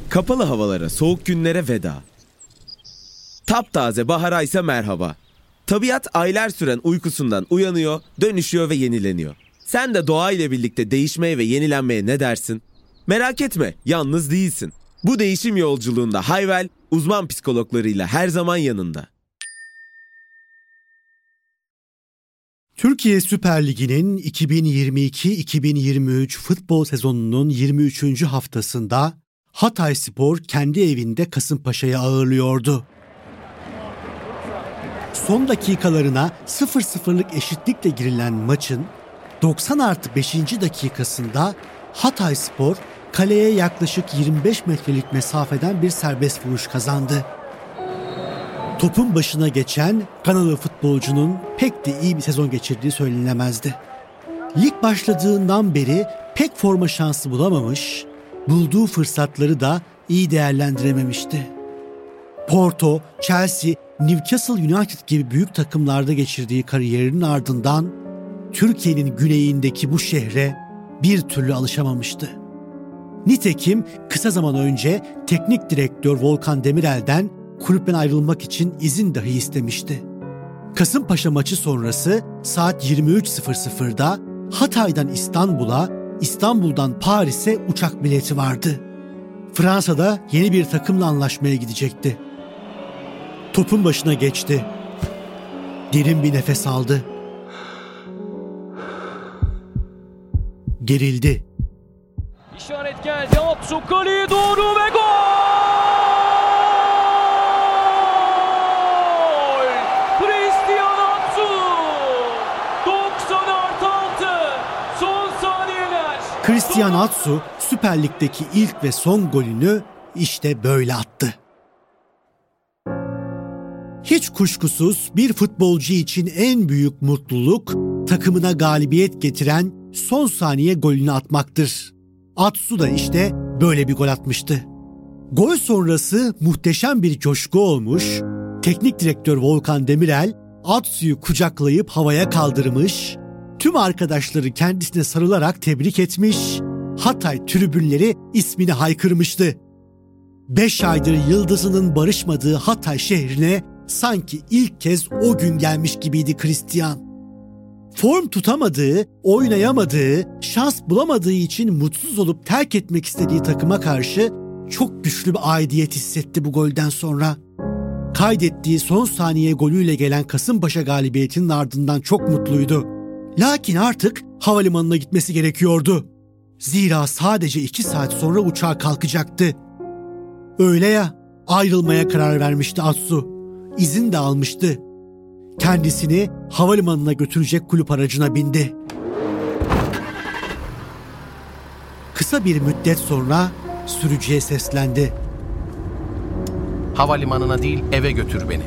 Kapalı havalara, soğuk günlere veda. Taptaze bahara ise merhaba. Tabiat aylar süren uykusundan uyanıyor, dönüşüyor ve yenileniyor. Sen de doğayla birlikte değişmeye ve yenilenmeye ne dersin? Merak etme, yalnız değilsin. Bu değişim yolculuğunda Hayvel, uzman psikologlarıyla her zaman yanında. Türkiye Süper Ligi'nin 2022-2023 futbol sezonunun 23. haftasında Hatayspor kendi evinde Kasımpaşa'yı ağırlıyordu. Son dakikalarına 0-0'lık eşitlikle girilen maçın 90+5. dakikasında Hatayspor kaleye yaklaşık 25 metrelik mesafeden bir serbest vuruş kazandı. Topun başına geçen Ganalı futbolcunun pek de iyi bir sezon geçirdiği söylenemezdi. Lig başladığından beri pek forma şansı bulamamış, bulduğu fırsatları da iyi değerlendirememişti. Porto, Chelsea, Newcastle United gibi büyük takımlarda geçirdiği kariyerinin ardından Türkiye'nin güneyindeki bu şehre bir türlü alışamamıştı. Nitekim kısa zaman önce teknik direktör Volkan Demirel'den kulüpten ayrılmak için izin dahi istemişti. Kasımpaşa maçı sonrası saat 23.00'da Hatay'dan İstanbul'a, İstanbul'dan Paris'e uçak bileti vardı. Fransa'da yeni bir takımla anlaşmaya gidecekti. Topun başına geçti. Derin bir nefes aldı. Gerildi. İşaret geldi. Atsu kaleye doğru ve gol! Christian Atsu! 90+6. Son saniyeler. Christian Atsu Süper Lig'deki ilk ve son golünü işte böyle attı. Hiç kuşkusuz bir futbolcu için en büyük mutluluk takımına galibiyet getiren son saniye golünü atmaktır. Atsu da işte böyle bir gol atmıştı. Gol sonrası muhteşem bir coşku olmuş, teknik direktör Volkan Demirel Atsu'yu kucaklayıp havaya kaldırmış, tüm arkadaşları kendisine sarılarak tebrik etmiş, Hatay tribünleri ismini haykırmıştı. 5 aydır yıldızının barışmadığı Hatay şehrine sanki ilk kez o gün gelmiş gibiydi Christian. Form tutamadığı, oynayamadığı, şans bulamadığı için mutsuz olup terk etmek istediği takıma karşı çok güçlü bir aidiyet hissetti bu golden sonra. Kaydettiği son saniye golüyle gelen Kasımpaşa galibiyetinin ardından çok mutluydu. Lakin artık havalimanına gitmesi gerekiyordu. Zira sadece 2 saat sonra uçağa kalkacaktı. Öyle ya, ayrılmaya karar vermişti Atsu. İzin de almıştı. Kendisini havalimanına götürecek kulüp aracına bindi. Kısa bir müddet sonra sürücüye seslendi. Havalimanına değil, eve götür beni.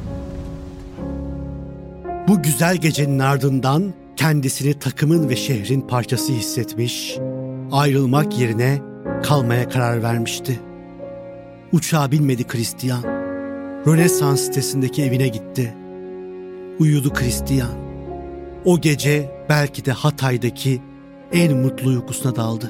Bu güzel gecenin ardından kendisini takımın ve şehrin parçası hissetmiş, ayrılmak yerine kalmaya karar vermişti. Uçağa binmedi Christian. Rönesans sitesindeki evine gitti. Uyudu Christian. O gece belki de Hatay'daki en mutlu uykusuna daldı.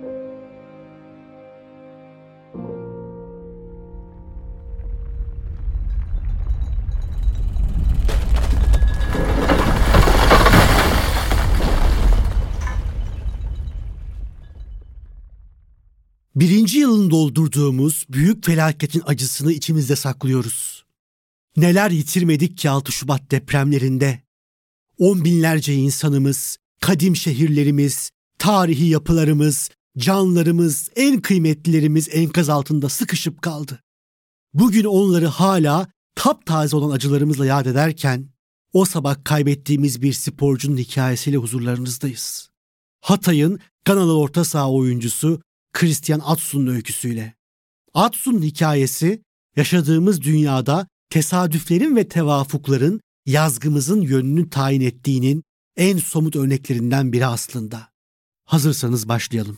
Birinci yılını doldurduğumuz büyük felaketin acısını içimizde saklıyoruz. Neler yitirmedik ki 6 Şubat depremlerinde. 10 binlerce insanımız, kadim şehirlerimiz, tarihi yapılarımız, canlarımız, en kıymetlilerimiz enkaz altında sıkışıp kaldı. Bugün onları hala taptaze olan acılarımızla yad ederken, o sabah kaybettiğimiz bir sporcunun hikayesiyle huzurlarınızdayız. Hatay'ın Ganalı orta saha oyuncusu Christian Atsu'nun öyküsüyle. Atsu'nun hikayesi, yaşadığımız dünyada tesadüflerin ve tevafukların yazgımızın yönünü tayin ettiğinin en somut örneklerinden biri aslında. Hazırsanız başlayalım.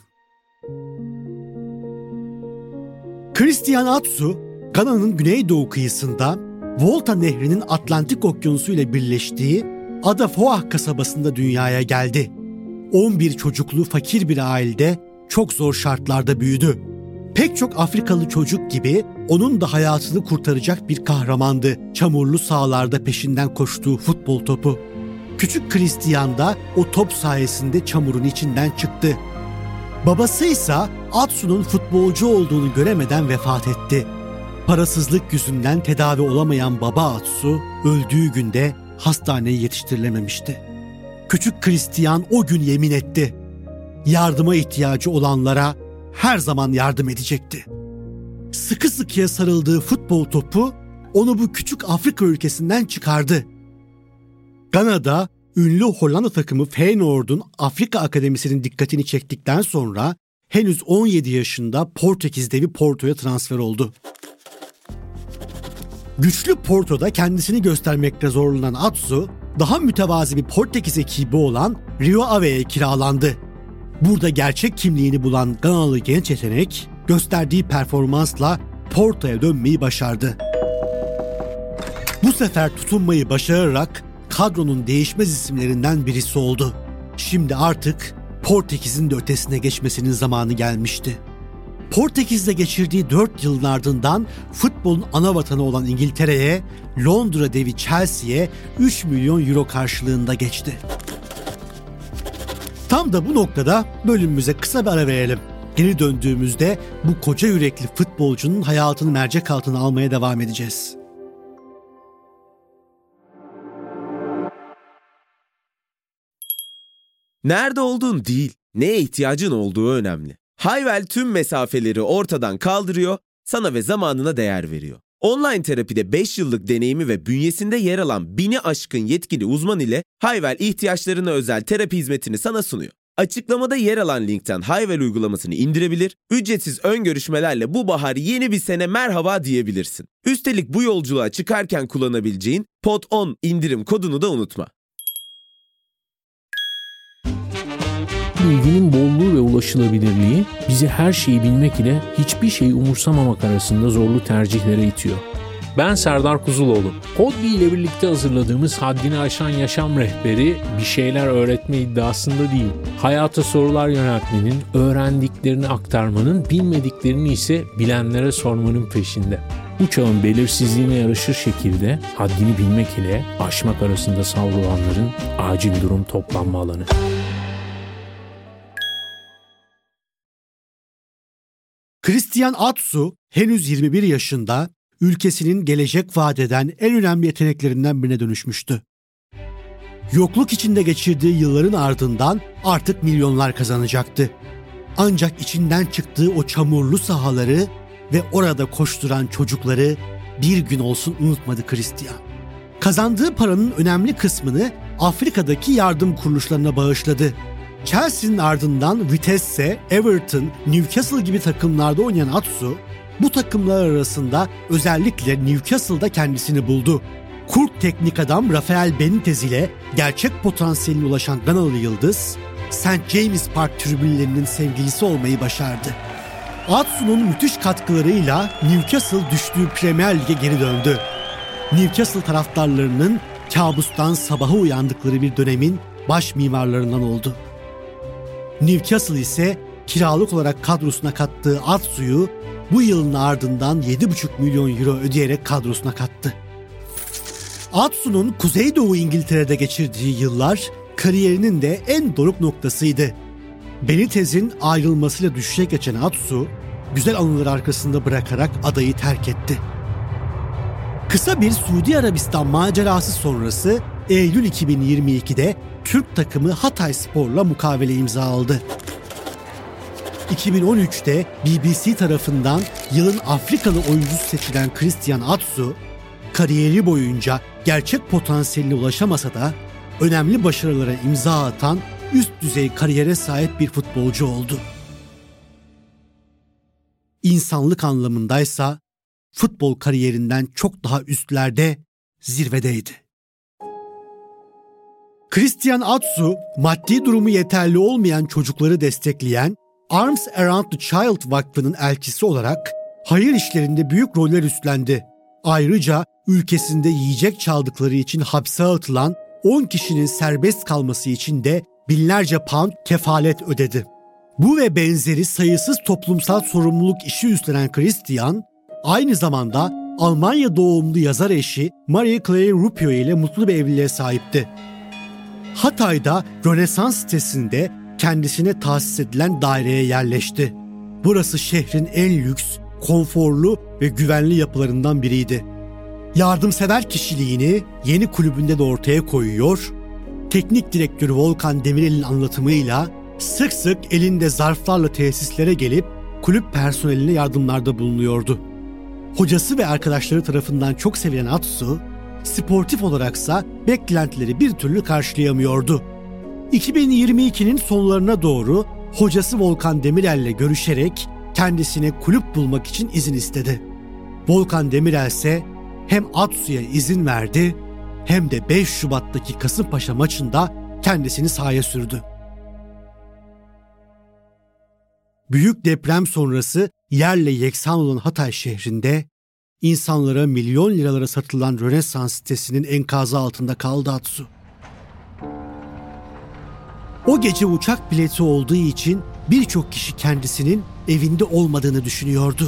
Christian Atsu, Gana'nın güneydoğu kıyısında Volta Nehri'nin Atlantik Okyanusu ile birleştiği Adafoah kasabasında dünyaya geldi. 11 çocuklu fakir bir ailede çok zor şartlarda büyüdü. Pek çok Afrikalı çocuk gibi onun da hayatını kurtaracak bir kahramandı. Çamurlu sahalarda peşinden koştuğu futbol topu. Küçük Christian da o top sayesinde çamurun içinden çıktı. Babası ise Atsu'nun futbolcu olduğunu göremeden vefat etti. Parasızlık yüzünden tedavi olamayan baba Atsu öldüğü günde hastaneye yetiştirilememişti. Küçük Christian o gün yemin etti. Yardıma ihtiyacı olanlara her zaman yardım edecekti. Sıkı sıkıya sarıldığı futbol topu onu bu küçük Afrika ülkesinden çıkardı. Gana'da ünlü Hollanda takımı Feyenoord'un Afrika Akademisi'nin dikkatini çektikten sonra henüz 17 yaşında Portekiz devi Porto'ya transfer oldu. Güçlü Porto'da kendisini göstermekte zorlanan Atsu, daha mütevazi bir Portekiz ekibi olan Rio Ave'ye kiralandı. Burada gerçek kimliğini bulan Ganalı genç yetenek, gösterdiği performansla Porto'ya dönmeyi başardı. Bu sefer tutunmayı başararak kadronun değişmez isimlerinden birisi oldu. Şimdi artık Portekiz'in de ötesine geçmesinin zamanı gelmişti. Portekiz'de geçirdiği 4 yılın ardından futbolun ana vatanı olan İngiltere'ye, Londra devi Chelsea'ye 3 milyon euro karşılığında geçti. Tam da bu noktada bölümümüze kısa bir ara verelim. Geri döndüğümüzde bu koca yürekli futbolcunun hayatını mercek altına almaya devam edeceğiz. Nerede olduğun değil, neye ihtiyacın olduğu önemli. Hayvel tüm mesafeleri ortadan kaldırıyor, sana ve zamanına değer veriyor. Online terapide 5 yıllık deneyimi ve bünyesinde yer alan 1000'i aşkın yetkili uzman ile Hayvel ihtiyaçlarına özel terapi hizmetini sana sunuyor. Açıklamada yer alan linkten Hayvel uygulamasını indirebilir, ücretsiz ön görüşmelerle bu bahar yeni bir sene merhaba diyebilirsin. Üstelik bu yolculuğa çıkarken kullanabileceğin POD10 indirim kodunu da unutma. Bilginin bolluğu ve ulaşılabilirliği bizi her şeyi bilmek ile hiçbir şeyi umursamamak arasında zorlu tercihlere itiyor. Ben Serdar Kuzuloğlu. Podbi ile birlikte hazırladığımız Haddini Aşan Yaşam Rehberi bir şeyler öğretme iddiasında değil. Hayata sorular yöneltmenin, öğrendiklerini aktarmanın, bilmediklerini ise bilenlere sormanın peşinde. Bu çağın belirsizliğine yaraşır şekilde haddini bilmek ile aşmak arasında savrulanların acil durum toplanma alanı. Christian Atsu henüz 21 yaşında ülkesinin gelecek vaat eden en önemli yeteneklerinden birine dönüşmüştü. Yokluk içinde geçirdiği yılların ardından artık milyonlar kazanacaktı. Ancak içinden çıktığı o çamurlu sahaları ve orada koşturan çocukları bir gün olsun unutmadı Christian. Kazandığı paranın önemli kısmını Afrika'daki yardım kuruluşlarına bağışladı. Chelsea'nin ardından Vitesse, Everton, Newcastle gibi takımlarda oynayan Atsu, bu takımlar arasında özellikle Newcastle'da kendisini buldu. Kurt teknik adam Rafael Benitez ile gerçek potansiyeline ulaşan Ganalı yıldız, St. James Park tribünlerinin sevgilisi olmayı başardı. Atsu'nun müthiş katkılarıyla Newcastle düştüğü Premier Lig'e geri döndü. Newcastle taraftarlarının kabustan sabaha uyandıkları bir dönemin baş mimarlarından oldu. Newcastle ise kiralık olarak kadrosuna kattığı Atsu'yu bu yılın ardından 7,5 milyon euro ödeyerek kadrosuna kattı. Atsu'nun Kuzeydoğu İngiltere'de geçirdiği yıllar kariyerinin de en doruk noktasıydı. Benitez'in ayrılmasıyla düşüşe geçen Atsu, güzel anıları arkasında bırakarak adayı terk etti. Kısa bir Suudi Arabistan macerası sonrası Eylül 2022'de Türk takımı Hatayspor'la mukavele imzaladı. 2013'te BBC tarafından yılın Afrikalı oyuncusu seçilen Christian Atsu, kariyeri boyunca gerçek potansiyeline ulaşamasa da önemli başarılara imza atan üst düzey kariyere sahip bir futbolcu oldu. İnsanlık anlamındaysa futbol kariyerinden çok daha üstlerde, zirvedeydi. Christian Atsu, maddi durumu yeterli olmayan çocukları destekleyen Arms Around the Child Vakfı'nın elçisi olarak hayır işlerinde büyük roller üstlendi. Ayrıca ülkesinde yiyecek çaldıkları için hapse atılan 10 kişinin serbest kalması için de binlerce pound kefalet ödedi. Bu ve benzeri sayısız toplumsal sorumluluk işi üstlenen Christian, aynı zamanda Almanya doğumlu yazar eşi Marie Claire Rupio ile mutlu bir evliliğe sahipti. Hatay'da Rönesans sitesinde kendisine tahsis edilen daireye yerleşti. Burası şehrin en lüks, konforlu ve güvenli yapılarından biriydi. Yardımsever kişiliğini yeni kulübünde de ortaya koyuyor, teknik direktörü Volkan Demirel'in anlatımıyla sık sık elinde zarflarla tesislere gelip kulüp personeline yardımlarda bulunuyordu. Hocası ve arkadaşları tarafından çok sevilen Atsu, sportif olaraksa beklentileri bir türlü karşılayamıyordu. 2022'nin sonlarına doğru hocası Volkan Demirel'le görüşerek kendisine kulüp bulmak için izin istedi. Volkan Demirel ise hem Atsu'ya izin verdi hem de 5 Şubat'taki Kasımpaşa maçında kendisini sahaya sürdü. Büyük deprem sonrası yerle yeksan olan Hatay şehrinde insanlara milyon liralara satılan Rönesans sitesinin enkazı altında kaldı Atsu. O gece uçak bileti olduğu için birçok kişi kendisinin evinde olmadığını düşünüyordu.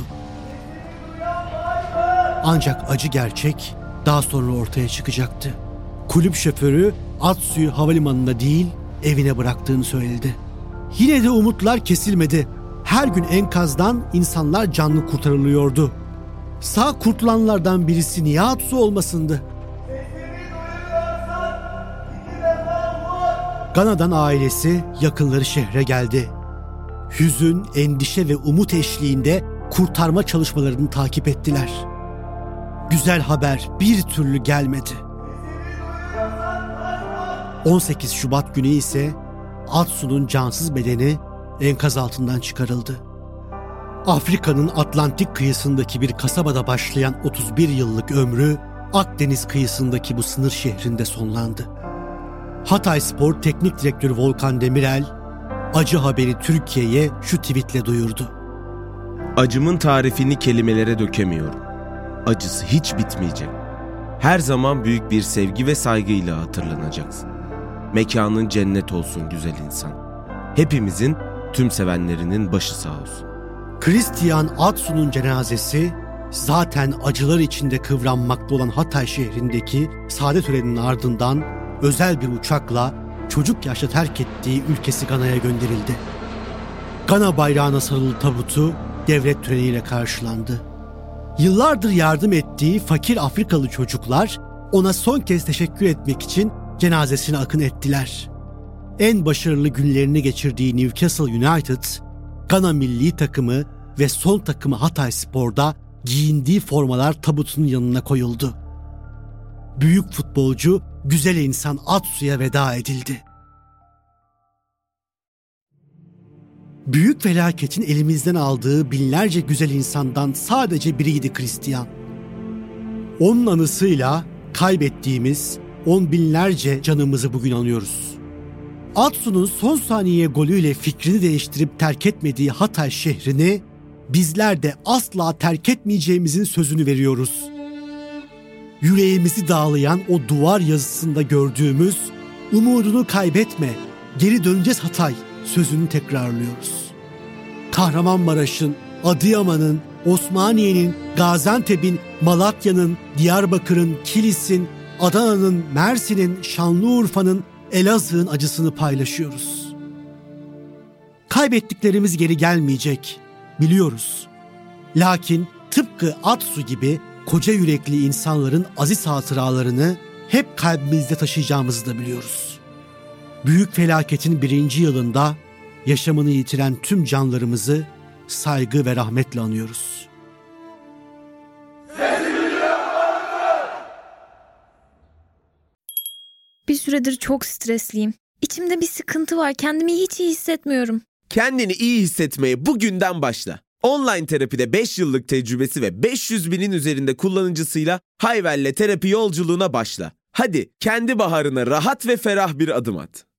Ancak acı gerçek daha sonra ortaya çıkacaktı. Kulüp şoförü Atsu'yu havalimanında değil evine bıraktığını söyledi. Yine de umutlar kesilmedi. Her gün enkazdan insanlar canlı kurtarılıyordu. Sağ kurtulanlardan birisi niye Atsu olmasındı? Gana'dan ailesi, yakınları şehre geldi. Hüzün, endişe ve umut eşliğinde kurtarma çalışmalarını takip ettiler. Güzel haber bir türlü gelmedi. 18 Şubat günü ise Atsu'nun cansız bedeni enkaz altından çıkarıldı. Afrika'nın Atlantik kıyısındaki bir kasabada başlayan 31 yıllık ömrü Akdeniz kıyısındaki bu sınır şehrinde sonlandı. Hatayspor Teknik Direktörü Volkan Demirel, acı haberi Türkiye'ye şu tweetle duyurdu. Acımın tarifini kelimelere dökemiyorum. Acısı hiç bitmeyecek. Her zaman büyük bir sevgi ve saygıyla hatırlanacaksın. Mekanın cennet olsun güzel insan. Hepimizin, tüm sevenlerinin başı sağ olsun. Christian Atsu'nun cenazesi zaten acılar içinde kıvranmakta olan Hatay şehrindeki saadet töreninin ardından özel bir uçakla çocuk yaşta terk ettiği ülkesi Gana'ya gönderildi. Gana bayrağına sarılı tabutu devlet töreniyle karşılandı. Yıllardır yardım ettiği fakir Afrikalı çocuklar ona son kez teşekkür etmek için cenazesine akın ettiler. En başarılı günlerini geçirdiği Newcastle United, Gana milli takımı ve son takımı Hatayspor'da giyindiği formalar tabutunun yanına koyuldu. Büyük futbolcu, güzel insan Atsu'ya veda edildi. Büyük felaketin elimizden aldığı binlerce güzel insandan sadece biriydi Christian. Onun anısıyla kaybettiğimiz on binlerce canımızı bugün anıyoruz. Atsu'nun son saniye golüyle fikrini değiştirip terk etmediği Hatay şehrini bizler de asla terk etmeyeceğimizin sözünü veriyoruz. Yüreğimizi dağlayan o duvar yazısında gördüğümüz "Umudunu kaybetme, geri döneceğiz Hatay" sözünü tekrarlıyoruz. Kahramanmaraş'ın, Adıyaman'ın, Osmaniye'nin, Gaziantep'in, Malatya'nın, Diyarbakır'ın, Kilis'in, Adana'nın, Mersin'in, Şanlıurfa'nın, Elazığ'ın acısını paylaşıyoruz. Kaybettiklerimiz geri gelmeyecek, biliyoruz. Lakin tıpkı Atsu gibi koca yürekli insanların aziz hatıralarını hep kalbimizde taşıyacağımızı da biliyoruz. Büyük felaketin 1. yılında yaşamını yitiren tüm canlarımızı saygı ve rahmetle anıyoruz. Bir süredir çok stresliyim. İçimde bir sıkıntı var. Kendimi hiç iyi hissetmiyorum. Kendini iyi hissetmeye bugünden başla. Online terapide 5 yıllık tecrübesi ve 500 binin üzerinde kullanıcısıyla Hayvel'le terapi yolculuğuna başla. Hadi kendi baharına rahat ve ferah bir adım at.